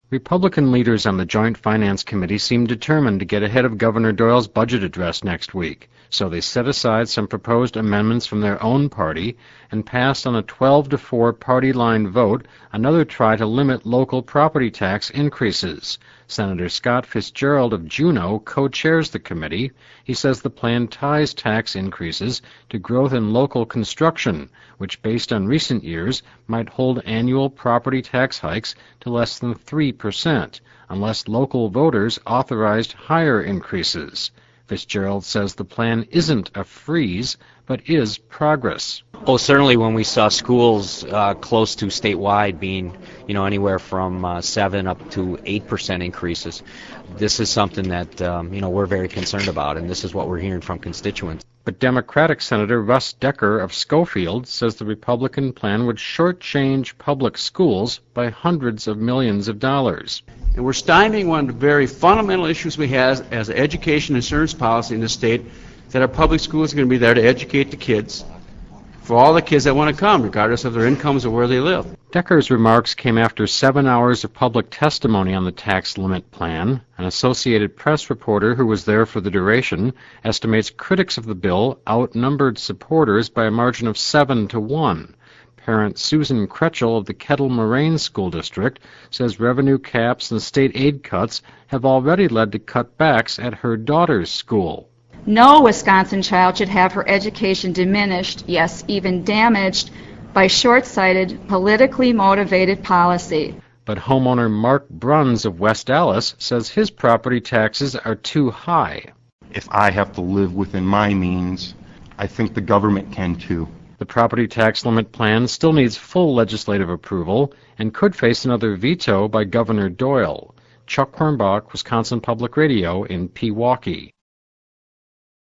Republican leaders on the Joint Finance Committee seem determined to get ahead of Governor Doyle's budget address next week, so they set aside some proposed amendments from their own party and passed on a 12-4 party line vote another try to limit local property tax increases. Senator Scott Fitzgerald of Juneau co-chairs the committee. He says the plan ties tax increases to growth in local construction, which based on recent years might hold annual property tax hikes to less than 3%, unless local voters authorized higher increases. Fitzgerald says the plan isn't a freeze, but is progress. Oh, certainly when we saw schools close to statewide being, anywhere from 7 up to 8% increases, this is something that, we're very concerned about, and this is what we're hearing from constituents. But Democratic Senator Russ Decker of Schofield says the Republican plan would shortchange public schools by hundreds of millions of dollars. And we're stymieing one of the very fundamental issues we have as an education insurance policy in the state, that our public schools are going to be there to educate the kids, for all the kids that want to come, regardless of their incomes or where they live. Decker's remarks came after 7 hours of public testimony on the tax limit plan. An Associated Press reporter who was there for the duration estimates critics of the bill outnumbered supporters by a margin of 7-1. Parent Susan Kretschel of the Kettle Moraine School District says revenue caps and state aid cuts have already led to cutbacks at her daughter's school. No Wisconsin child should have her education diminished, yes, even damaged, by short-sighted, politically motivated policy. But homeowner Mark Bruns of West Allis says his property taxes are too high. If I have to live within my means, I think the government can too. The property tax limit plan still needs full legislative approval and could face another veto by Governor Doyle. Chuck Hornbach, Wisconsin Public Radio in Pewaukee.